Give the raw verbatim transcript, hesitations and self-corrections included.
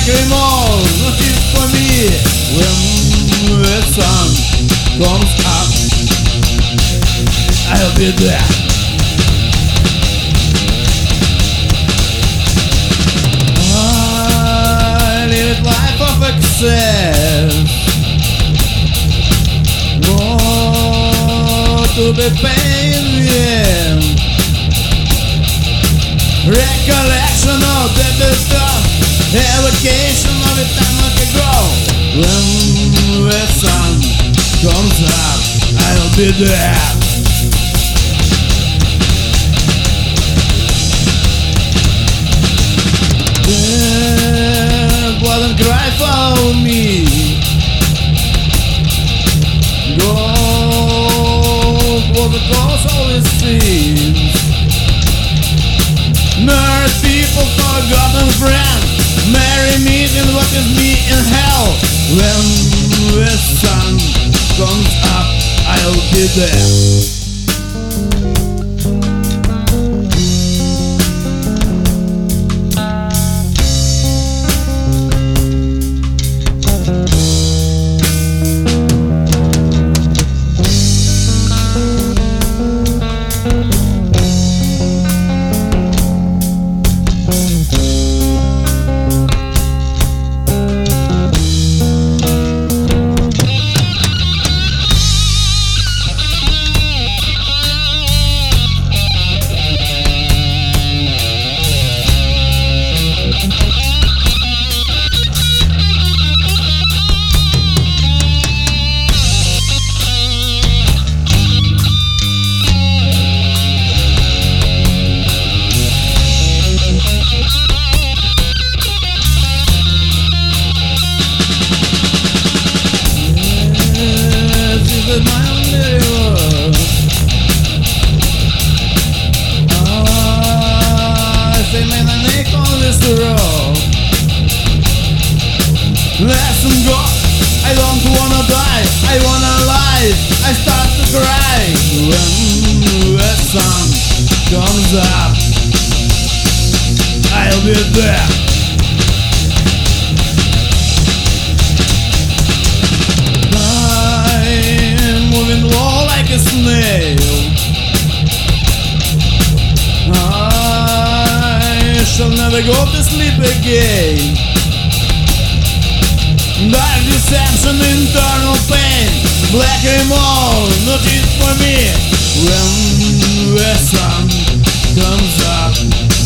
black remote, nothing for me. When the sun comes up, I'll be there. I live a life of excess, more to be paid, yeah. Recollection of the stuff, evocation of the time I can grow. When the sun comes up, I'll be there. There wasn't cry for me. Gold was the cause of the streams. Nurse people, forgotten friends, marry me in what is me in hell. When the sun comes up, I'll be there. Let them go, I don't wanna die, I wanna live, I start to cry. When the sun comes up, I'll be there. I'm moving low like a snail. I shall never go to sleep again. Dark deception, internal pain, black remote, nothing for me. When the sun comes up,